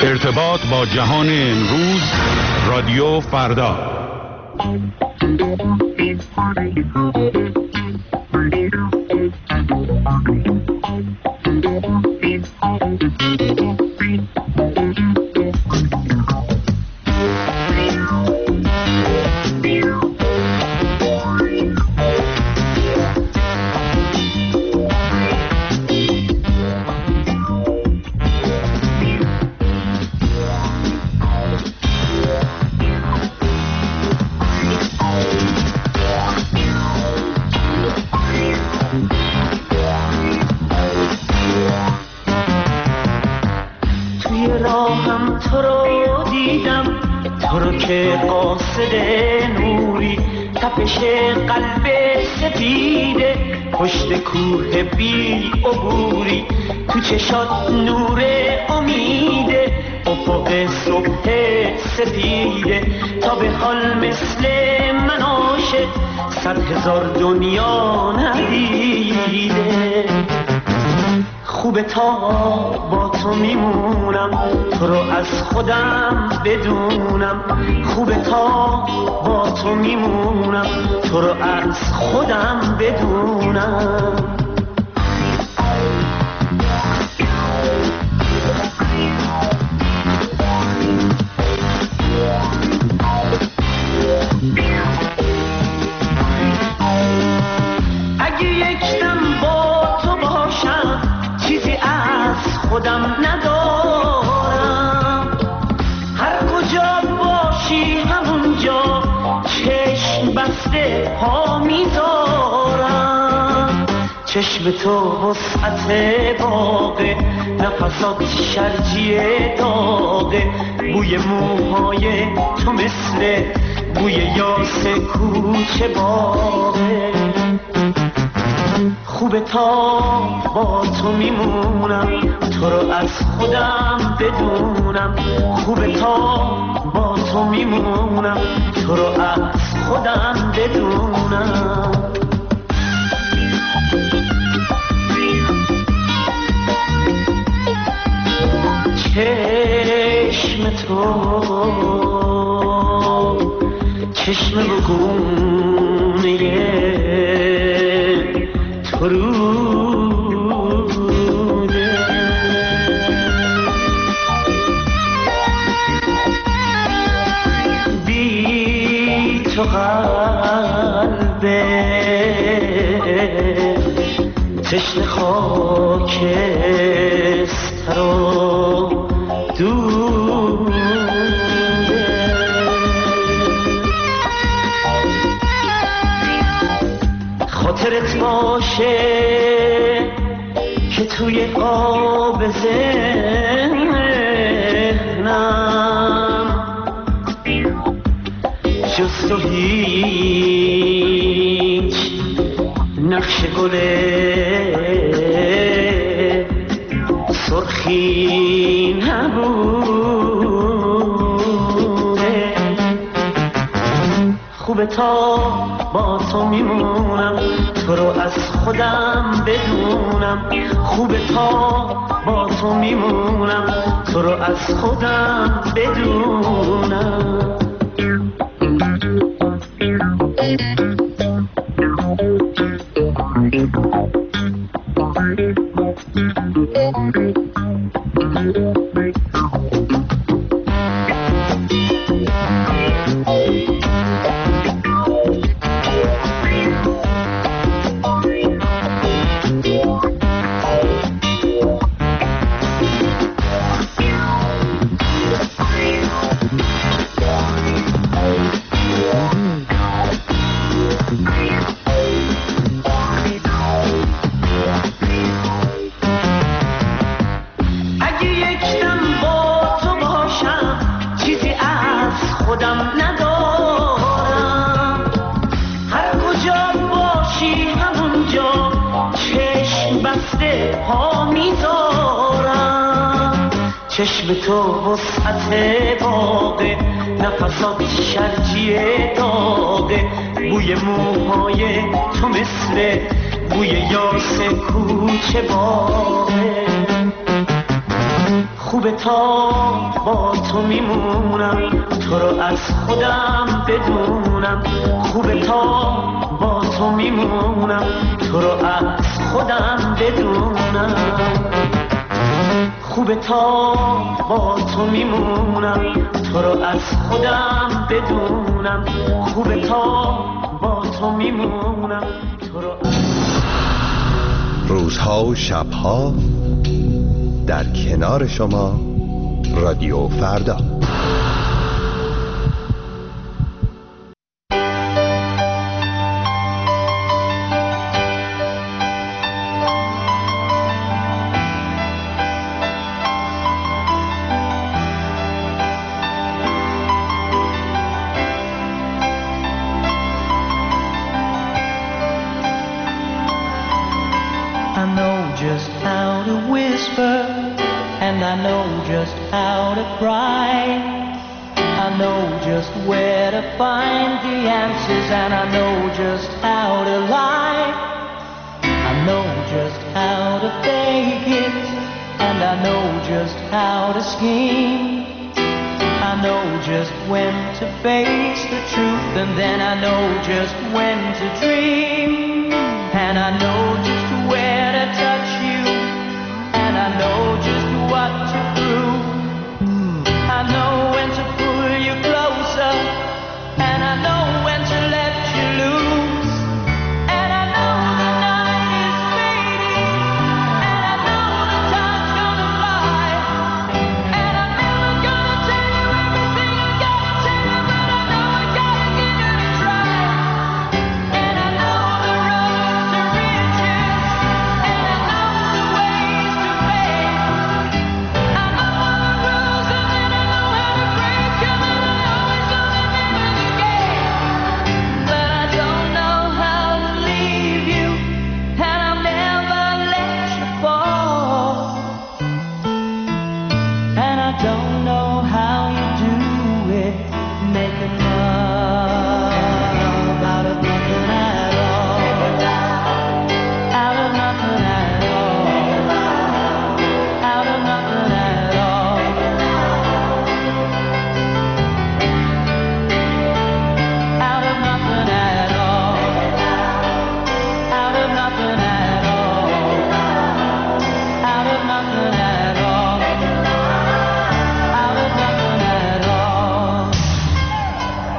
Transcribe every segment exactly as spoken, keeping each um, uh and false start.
ارتباط با جهان امروز، رادیو فردا. پشت کوه بی عبوری تو چشات نور امیده، افق صبح سپیده تا به حال مثل من عاشق صد هزار دنیا ندیده. خوبه تا با تو میمونم، تو رو از خودم بدونم. خوبه تا با تو میمونم، تو رو از خودم بدونم. اگه یک دم با تو باشم چیزی از خودم ندارم، هر کجا باشی همونجا چشم بسته پا میذارم. چشم تو وسعت باغه، نفسات شرجی داغه، بوی موهای تو مثل بوی یاس کوچه باغه. خوبه تا با تو میمونم، تو رو از خودم بدونم. خوبه تا با تو میمونم، تو رو از خودم بدونم. چشم تو چشم بگونه تو روده، بی تو قلبه تشنه خاکستر و دوده. خاطرت باشه که توی آب ذهنم جز تو هیچ نقش گل سرخی نبوده. خوبه تا با تو میمونم، تو رو از خودم بدونم. خوبه تا با تو میمونم، تو رو از خودم بدونم. چشم تو وسعت باغه، نفسات شرجی داغه، بوی موهای تو مثل بوی یاس کوچه باغه. خوبه تا با تو میمونم، تو رو از خودم بدونم. خوبه تا با تو میمونم، تو رو از خودم بدونم. خوبه تا با تو میمونم، تو رو از خودم بدونم. خوبه تا با تو میمونم، تو رو از... روزها و شبها در کنار شما رادیو فردا. I know just how to whisper, and I know just how to cry. I know just where to find the answers, and I know just how to lie. I know just how to fake it, and I know just how to scheme. I know just when to face the truth, and then I know just when to dream. And I know just where to touch you, and I know just what to prove. I know when to pull you closer, and I know when to let you loose. And I know the night is fading, and I know the time's gonna fly. And I'm never gonna tell you everything I gotta tell you, but I know I gotta give it a try. And I know the road to riches, and I know the ways to fame. I know all the rules, and then I know how to break them, and I always know the name of the game. But I don't know how to leave you, and I'll never let you fall. And I don't know how you do it, making love out of nothing at all. Out of nothing at all. Out of nothing at all. Out of nothing at all. Out of nothing at all. Out of nothing at all. Out of nothing at all.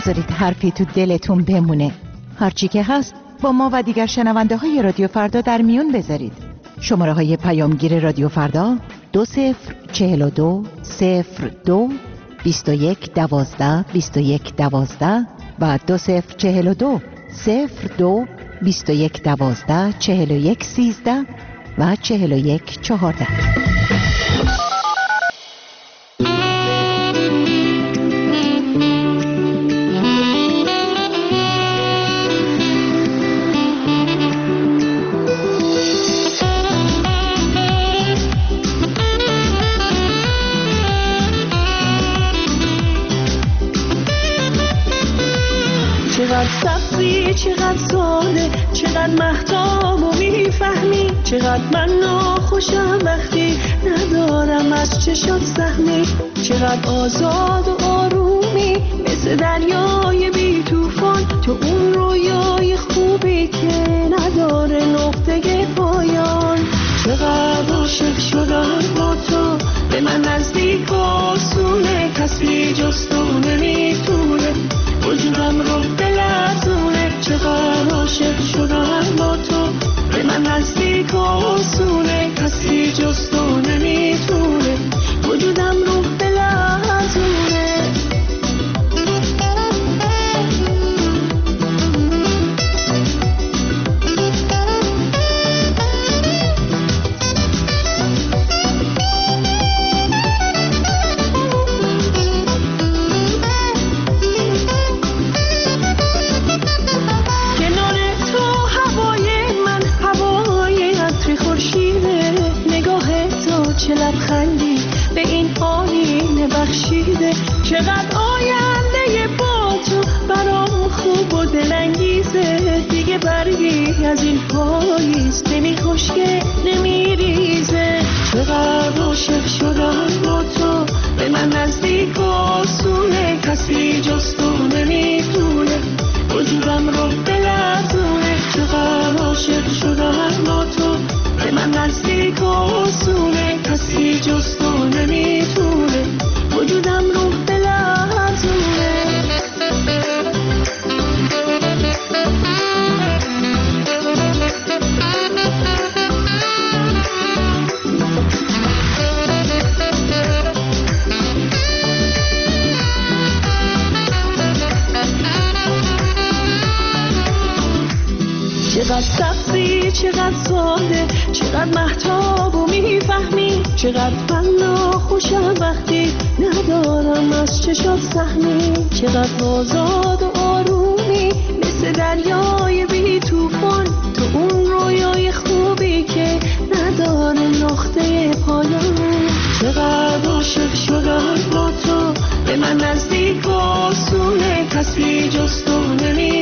نذارید حرفی تو دلتون بمونه. هرچی که هست با ما و دیگر شنونده های رادیو فردا در میون بذارید. شماره های پیامگیر رادیو فردا دو صفر چهل و دو صفر دو بیست و یک دوازده بیست و یک دوازده و دو صفر چهل و دو صفر دو بیست و یک دوازده چهل و یک سیزده و چهل و یک چهارده. چقدر سبزی چقدر ساده، چقدر مهتاب و میفهمی، چقدر من ناخوشم وقتی ندارم از چشات سهمی، چقدر آزاد و آرومی مثل دریای بی توفان، تو اون رویای خوبی که نداره نقطه پایان. چقدر عاشق شدم با تو، به من نزدیک آسونه، کسی جز تو نمیتونه وجودم رو بلرزونه. چقدر عاشق شدم با تو، به من نزدیک آسونه، کسی جز تو نمیتونه وجودم رو بلرزونه. چقدر آینده با تو برام خوب و دلانگیزه، دیگه برگی از این پاییز نمی خشکه نمی ریزه. چقدر عاشق شدم با تو، به من نزدیک آسونه، کسی جز تو نمیتونه وجودم رو بلرزونه. چقدر عاشق شدم با تو، به من نزدیک آسونه، کسی جز تو نمیتونه وجودم رو بلرزونه. چقدر سبزی چقدر ساده، چقدر مهتاب و میفهمی، چقدر من ناخوشم وقتی ندارم از چشات سهمی، چقدر آزاد و آرومی مثل دریای بی توفان، تو اون رویای خوبی که نداره نقطه پایان. چقدر عاشق شدم با تو، به من نزدیک آسونه، کسی جز تو نمی